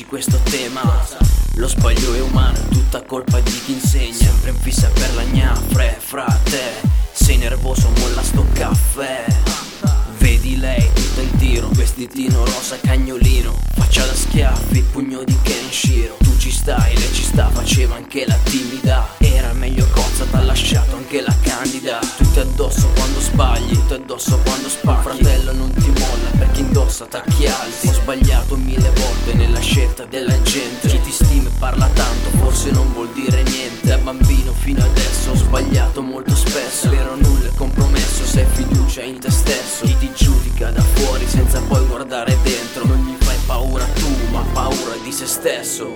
questo tema. Lo sbaglio è umano, è tutta colpa di chi insegna. Sempre in fissa per la gnafre, frate. Sei nervoso, molla sto caffè. Vedi lei tutta in tiro, vestitino rosa cagnolino, faccia da schiaffi, pugno di Kenshiro. Tu ci stai, lei ci sta, faceva anche la timida. Era meglio cozza, t'ha lasciato anche la candida. Tutti addosso quando sbagli, tutti addosso quando spacchi. Fratello non ti molla perché indossa tacchi alti. Ho sbagliato 1000 volte nella scelta della gente. Chi ti stima e parla tanto forse non vuol dire niente. Da bambino fino adesso ho sbagliato molto spesso. Vero nulla è compromesso se hai fiducia in te stesso. Chi ti giudica da fuori senza poi guardare dentro. Non gli fai paura tu ma paura di se stesso.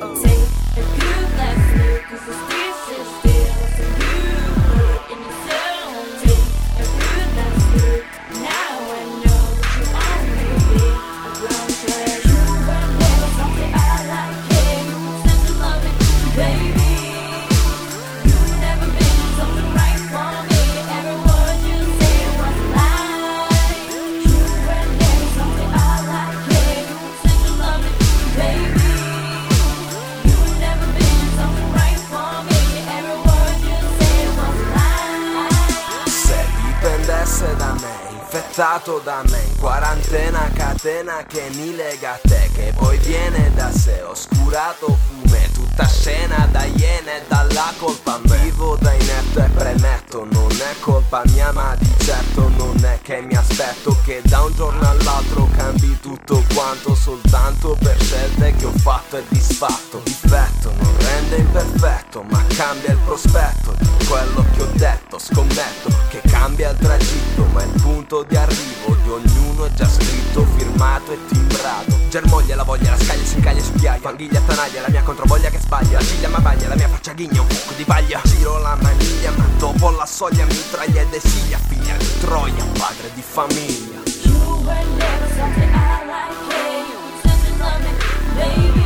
Da me, infettato da me, in quarantena catena che mi lega a te, che poi viene da sé, oscurato fume, tutta scena da iene, dalla colpa a me. Vivo da inetto e premetto, non è colpa mia ma di certo non è che mi aspetto che da un giorno all'altro cambi tutto quanto, soltanto per scelte che ho fatto e disfatto. Difetto non rende imperfetto ma cambia il prospetto di quello che ho detto. Scommetto che cambia il tragitto ma il punto di arrivo di ognuno è già scritto, firmato e timbrato. Germoglia la voglia, la scaglia si incaglia su ghiaia, fanghiglia tanaglia, la mia controvoglia che sbaglia, la ciglia ma baglia, la mia faccia ghigna un fuoco di paglia. Giro la maniglia ma dopo la soglia mitraglia ed esiglia, figlia di Troia, padre di famiglia. You were never something I like, yeah, you something love me, baby.